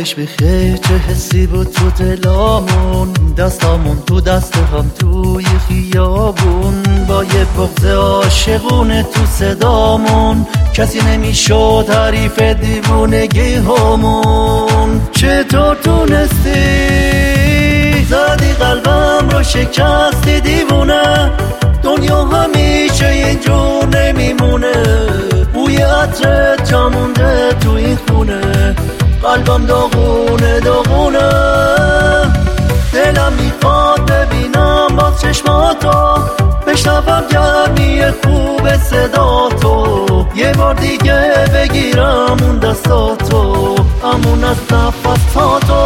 شبش بخیر، چه حسی بود تو دلامون، دستامون تو دست هم توی خیابون، با یه بغض عاشقونه تو صدامون، کسی نمیشد حریف دیوونگی همون. چطور تونستی زدی قلبم رو شکستی دیوونه، دنیا همیشه اینجور نمیمونه، بوی عطرت جا مونده تو این خونه، قلبم داغونه داغونه، دلم میخواد ببینم باز چشماتو، بشنوم گرمی خوب صداتو، یه بار دیگه بگیرم اون دستاتو، امون از نفساتو.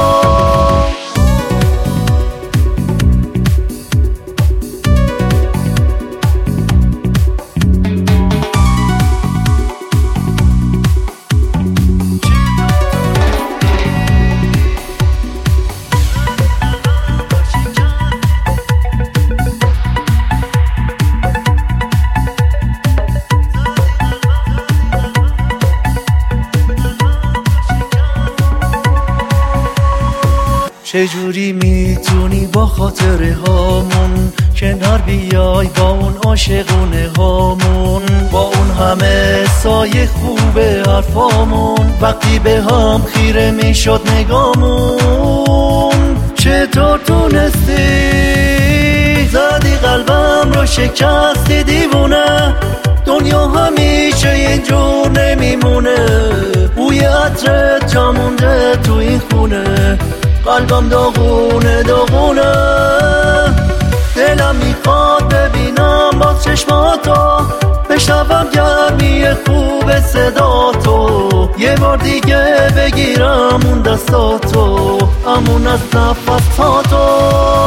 چجوری میتونی با خاطره هامون کنار بیای، با اون عاشقونه هامون، با اون همه سایه خوبه حرفامون، وقتی به هم خیره میشد نگامون. چطور تونستی زدی قلبم رو شکستی دیوونه، دنیا همیشه اینجور نمیمونه، بوی عطرت جا مونده تو این خونه، قلبم داغونه داغونه، دلم میخواد ببینم باز چشماتو، بشنوم گرمی خوب صداتو، یه بار دیگه بگیرم اون دستاتو، امون از نفساتو.